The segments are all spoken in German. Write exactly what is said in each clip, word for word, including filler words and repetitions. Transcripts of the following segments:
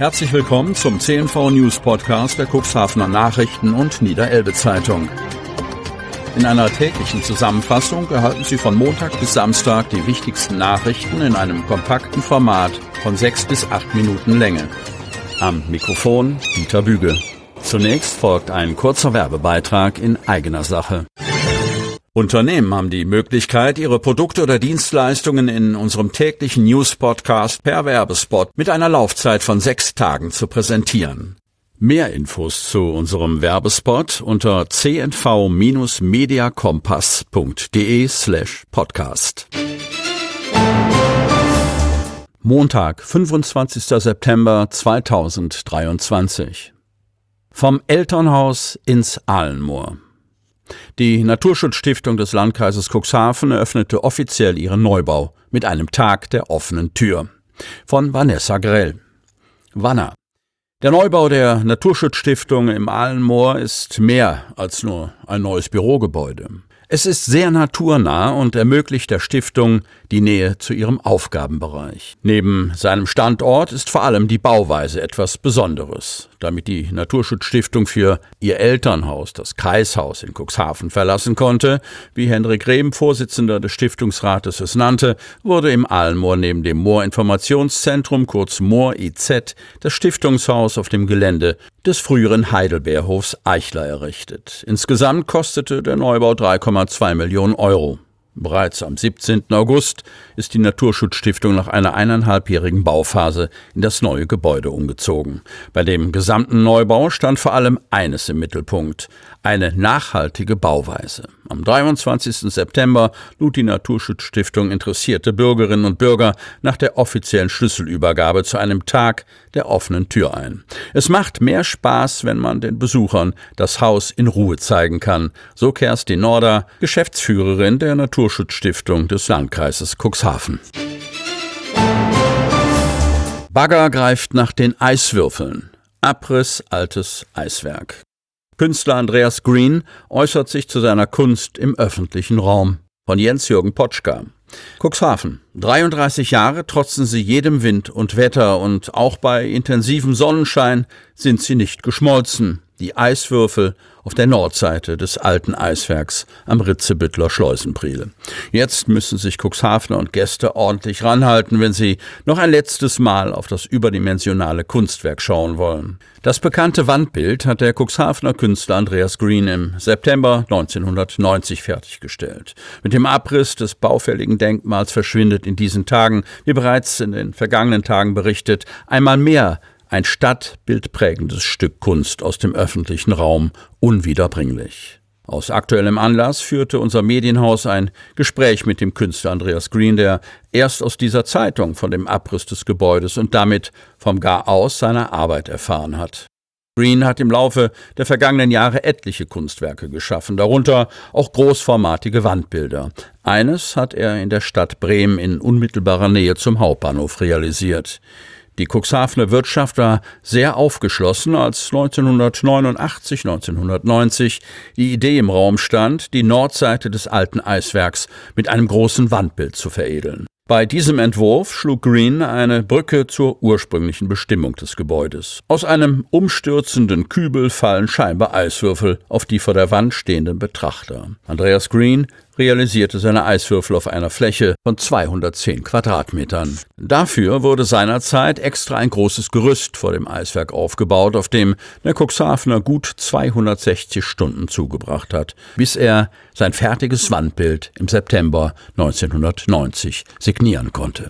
Herzlich willkommen zum C N V News Podcast der Cuxhavener Nachrichten und Niederelbe Zeitung. In einer täglichen Zusammenfassung erhalten Sie von Montag bis Samstag die wichtigsten Nachrichten in einem kompakten Format von sechs bis acht Minuten Länge. Am Mikrofon Dieter Büge. Zunächst folgt ein kurzer Werbebeitrag in eigener Sache. Unternehmen haben die Möglichkeit, ihre Produkte oder Dienstleistungen in unserem täglichen News-Podcast per Werbespot mit einer Laufzeit von sechs Tagen zu präsentieren. Mehr Infos zu unserem Werbespot unter c n v Bindestrich mediakompass punkt de slash podcast. Montag, fünfundzwanzigster September zweitausenddreiundzwanzig. Vom Elternhaus ins Ahlenmoor. Die Naturschutzstiftung des Landkreises Cuxhaven eröffnete offiziell ihren Neubau mit einem Tag der offenen Tür. Von Vanessa Grell. Wanner. Der Neubau der Naturschutzstiftung im Ahlenmoor ist mehr als nur ein neues Bürogebäude. Es ist sehr naturnah und ermöglicht der Stiftung die Nähe zu ihrem Aufgabenbereich. Neben seinem Standort ist vor allem die Bauweise etwas Besonderes. Damit die Naturschutzstiftung für ihr Elternhaus, das Kreishaus in Cuxhaven, verlassen konnte, wie Hendrik Rehm, Vorsitzender des Stiftungsrates, es nannte, wurde im Ahlenmoor neben dem Moorinformationszentrum, kurz Moor I Z, das Stiftungshaus auf dem Gelände des früheren Heidelbeerhofs Eichler errichtet. Insgesamt kostete der Neubau drei Komma zwei Millionen Euro. Bereits am siebzehnten August ist die Naturschutzstiftung nach einer eineinhalbjährigen Bauphase in das neue Gebäude umgezogen. Bei dem gesamten Neubau stand vor allem eines im Mittelpunkt: eine nachhaltige Bauweise. Am dreiundzwanzigsten September lud die Naturschutzstiftung interessierte Bürgerinnen und Bürger nach der offiziellen Schlüsselübergabe zu einem Tag der offenen Tür ein. Es macht mehr Spaß, wenn man den Besuchern das Haus in Ruhe zeigen kann, so Kerstin Norder, Geschäftsführerin der Naturschutzstiftung des Landkreises Cuxhaven. Bagger greift nach den Eiswürfeln. Abriss altes Eiswerk. Künstler Andreas Green äußert sich zu seiner Kunst im öffentlichen Raum. Von Jens-Jürgen Potschka. Cuxhaven. dreiunddreißig Jahre trotzen sie jedem Wind und Wetter und auch bei intensivem Sonnenschein sind sie nicht geschmolzen. Die Eiswürfel auf der Nordseite des alten Eiswerks am Ritzebüttler Schleusenpriel. Jetzt müssen sich Cuxhavener und Gäste ordentlich ranhalten, wenn sie noch ein letztes Mal auf das überdimensionale Kunstwerk schauen wollen. Das bekannte Wandbild hat der Cuxhavener Künstler Andreas Green im September neunzehnhundertneunzig fertiggestellt. Mit dem Abriss des baufälligen Denkmals verschwindet in diesen Tagen, wie bereits in den vergangenen Tagen berichtet, einmal mehr ein stadtbildprägendes Stück Kunst aus dem öffentlichen Raum, unwiederbringlich. Aus aktuellem Anlass führte unser Medienhaus ein Gespräch mit dem Künstler Andreas Green, der erst aus dieser Zeitung von dem Abriss des Gebäudes und damit vom Garaus seiner Arbeit erfahren hat. Green hat im Laufe der vergangenen Jahre etliche Kunstwerke geschaffen, darunter auch großformatige Wandbilder. Eines hat er in der Stadt Bremen in unmittelbarer Nähe zum Hauptbahnhof realisiert. Die Cuxhavener Wirtschaft war sehr aufgeschlossen, als neunzehnhundertneunundachtzig, neunzehnhundertneunzig die Idee im Raum stand, die Nordseite des alten Eiswerks mit einem großen Wandbild zu veredeln. Bei diesem Entwurf schlug Green eine Brücke zur ursprünglichen Bestimmung des Gebäudes. Aus einem umstürzenden Kübel fallen scheinbar Eiswürfel auf die vor der Wand stehenden Betrachter. Andreas Green realisierte seine Eiswürfel auf einer Fläche von zweihundertzehn Quadratmetern. Dafür wurde seinerzeit extra ein großes Gerüst vor dem Eiswerk aufgebaut, auf dem der Cuxhavener gut zweihundertsechzig Stunden zugebracht hat, bis er sein fertiges Wandbild im September neunzehnhundertneunzig signieren konnte.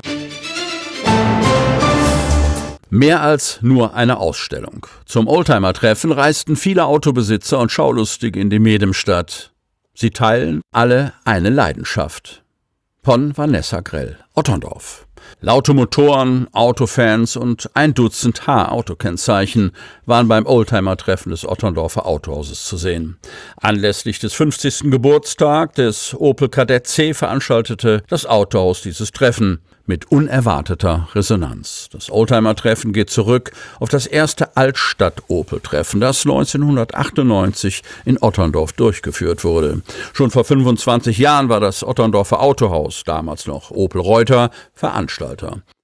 Mehr als nur eine Ausstellung. Zum Oldtimer-Treffen reisten viele Autobesitzer und Schaulustige in die Medemstadt. Sie teilen alle eine Leidenschaft. Von Vanessa Grell, Otterndorf. Laute Motoren, Autofans und ein Dutzend H-Autokennzeichen waren beim Oldtimer-Treffen des Otterndorfer Autohauses zu sehen. Anlässlich des fünfzigsten Geburtstags des Opel Kadett C veranstaltete das Autohaus dieses Treffen mit unerwarteter Resonanz. Das Oldtimer-Treffen geht zurück auf das erste Altstadt-Opel-Treffen, das neunzehnhundertachtundneunzig in Otterndorf durchgeführt wurde. Schon vor fünfundzwanzig Jahren war das Otterndorfer Autohaus, damals noch Opel Reuter, Veranstalter.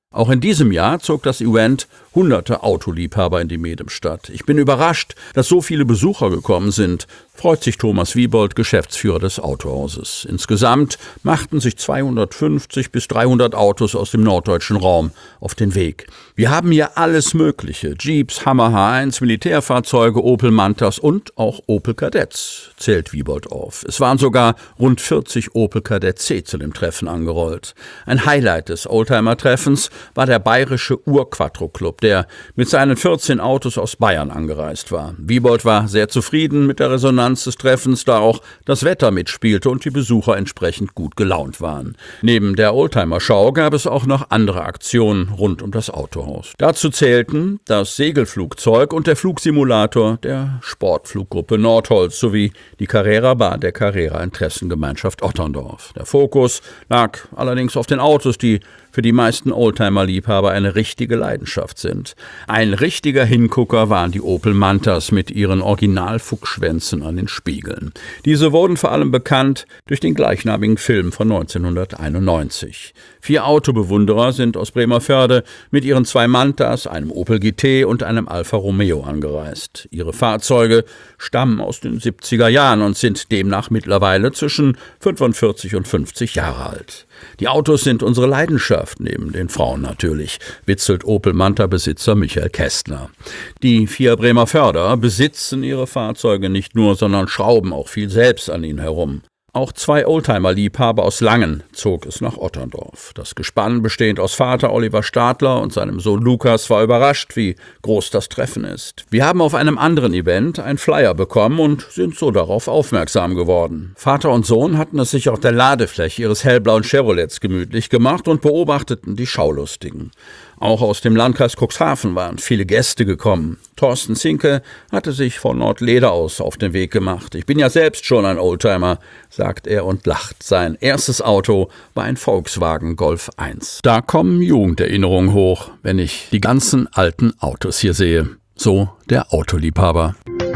Auch in diesem Jahr zog das Event hunderte Autoliebhaber in die Medemstadt. Ich bin überrascht, dass so viele Besucher gekommen sind, freut sich Thomas Wiebold, Geschäftsführer des Autohauses. Insgesamt machten sich zweihundertfünfzig bis dreihundert Autos aus dem norddeutschen Raum auf den Weg. Wir haben hier alles Mögliche: Jeeps, Hummer H eins, Militärfahrzeuge, Opel Mantas und auch Opel Kadetts, zählt Wiebold auf. Es waren sogar rund vierzig Opel Kadett C zu dem Treffen angerollt. Ein Highlight des Oldtimer-Treffens war der bayerische Ur-Quattro-Club, der mit seinen vierzehn Autos aus Bayern angereist war. Wiebold war sehr zufrieden mit der Resonanz des Treffens, da auch das Wetter mitspielte und die Besucher entsprechend gut gelaunt waren. Neben der Oldtimer-Schau gab es auch noch andere Aktionen rund um das Autohaus. Dazu zählten das Segelflugzeug und der Flugsimulator der Sportfluggruppe Nordholz sowie die Carrera-Bar der Carrera-Interessengemeinschaft Otterndorf. Der Fokus lag allerdings auf den Autos, die für die meisten Oldtimer-Liebhaber eine richtige Leidenschaft sind. Ein richtiger Hingucker waren die Opel Mantas mit ihren Original-Fuchsschwänzen an den Spiegeln. Diese wurden vor allem bekannt durch den gleichnamigen Film von neunzehnhunderteinundneunzig. Vier Autobewunderer sind aus Bremervörde mit ihren zwei Mantas, einem Opel G T und einem Alfa Romeo angereist. Ihre Fahrzeuge stammen aus den siebziger Jahren und sind demnach mittlerweile zwischen fünfundvierzig und fünfzig Jahre alt. Die Autos sind unsere Leidenschaft, neben den Frauen natürlich, witzelt Opel Manta-Besitzer Michael Kästner. Die vier Bremervörder besitzen ihre Fahrzeuge nicht nur, sondern schrauben auch viel selbst an ihnen herum. Auch zwei Oldtimer-Liebhaber aus Langen zog es nach Otterndorf. Das Gespann, bestehend aus Vater Oliver Stadler und seinem Sohn Lukas, war überrascht, wie groß das Treffen ist. Wir haben auf einem anderen Event einen Flyer bekommen und sind so darauf aufmerksam geworden. Vater und Sohn hatten es sich auf der Ladefläche ihres hellblauen Chevrolets gemütlich gemacht und beobachteten die Schaulustigen. Auch aus dem Landkreis Cuxhaven waren viele Gäste gekommen. Thorsten Zinke hatte sich von Nordleder aus auf den Weg gemacht. Ich bin ja selbst schon ein Oldtimer, sagt er und lacht. Sein erstes Auto war ein Volkswagen Golf eins. Da kommen Jugenderinnerungen hoch, wenn ich die ganzen alten Autos hier sehe. So der Autoliebhaber.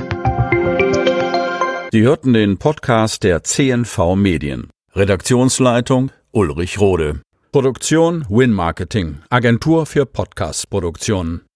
Sie hörten den Podcast der C N V Medien. Redaktionsleitung Ulrich Rode. Produktion Win Marketing, Agentur für Podcast-Produktionen.